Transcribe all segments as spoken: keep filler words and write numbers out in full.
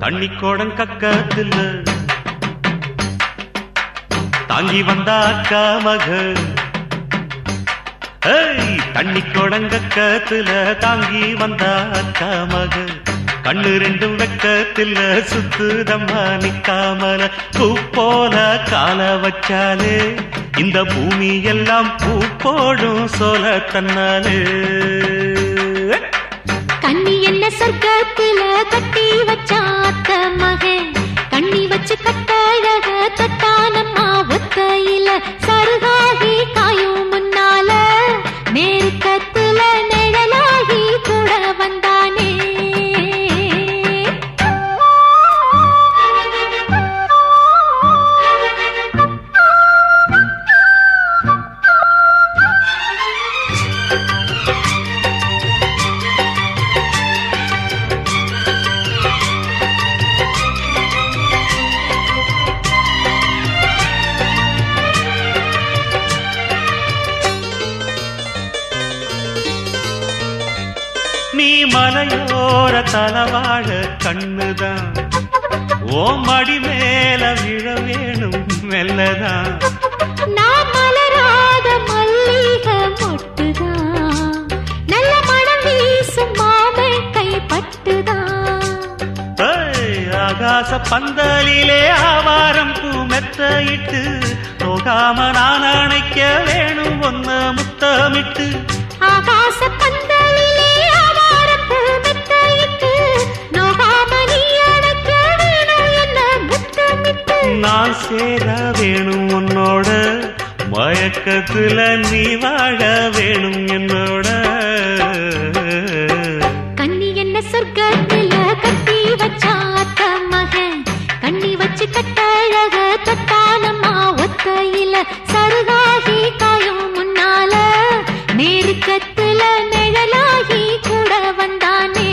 தண்ணி கோடம் கக்கத்துல தாங்கி வந்தா அக்கா மக தண்ணி கோடம் கக்கத்துல தாங்கி வந்தா அக்கா மக கண்ணு ரெண்டும் வெக்கத்துல சுத்துதம்மா நிக்காமல பூ போல கால வச்சாலே இந்த பூமி எல்லாம் பூ போடும் சோல தன்னாலே கண்ணி என்ன சொர்க்கத்துல கட்டி வச்சாத்த மகன் கண்ணி வச்சு கட்டழக தொட்டானம்மா ஒத்தையில சருகாகி காயும் முன்னால நேருக்கத்துல நிழலாகி கூட வந்தானே நீ மலையோர தலவாழ கண்ணுதான் ஓ மடி மேல விழ வேணும் மெல்லதான் நான் மலராத மல்லிகை மொட்டுதான் நல்ல மனம் வீசும் மாமை கைப்பட்டுதான் ஆகாச பந்தலிலே ஆவாரம் பூ மெத்தையிட்டு போகாம நான் அணைக்க வேணும் ஒன்ன முத்தமிட்டு ஆகாச பந்தலிலே ஆவாரம் பூ மெத்தையிட்டு நோகாம நீ அணைக்க வேணும் என்ன முத்தமிட்டு நான் சேர வேணும் உன்னோட மயக்கத்துல நீ வாழ வேணும் என்னோட கண்ணி என்ன சொர்க்கத்துல கட்டி வச்சாத்த மகன் கண்ணி வச்சு கட்டழக தொட்டானம்மா ஒத்தையில சருகாகி காயும் முன்னால நேருக்கத்துல நிழலாகி கூட வந்தானே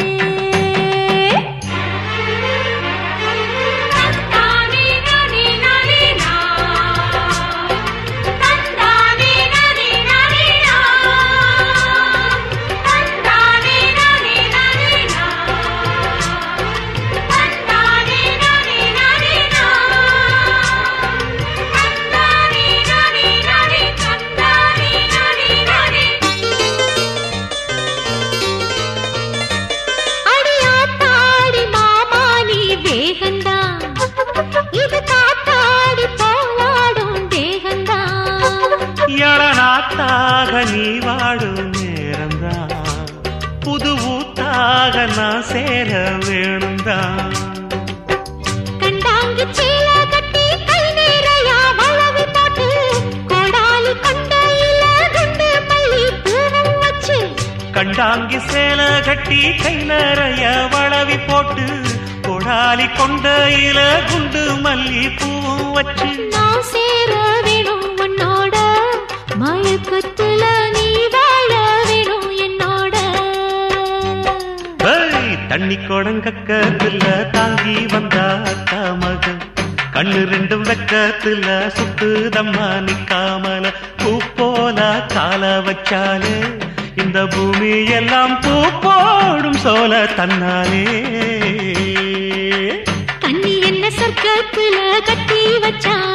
நாத்தாக நீ வாடும் நேரம்தான் புது ஊத்தாக நான் சேர வேணும்தான் கண்டாங்கி சேல கட்டி கை நேரையா வளவி போட்டு கோடாலி கொண்டையில குண்டு மல்லி பூவும் வச்சு கண்டாங்கி சேல கட்டி கை நிறைய வளவி போட்டு கோடாலி கொண்டையில குண்டு மல்லி பூவும் வச்சு நான் சேர வேணும் உன்னோட மயக்கத்துல நீ வாழ வேணும் என்னோட தண்ணி கோடம் கக்கத்துல தாங்கி வந்தா அக்கா மகன் கண்ணு ரெண்டும் வெக்கத்துல சுத்துதம்மா நிக்காமல பூ போல கால வச்சாலே இந்த பூமி எல்லாம் பூ போடும் சோல தன்னாலே கண்ணி என்ன சொர்க்கத்துல கட்டி வச்சா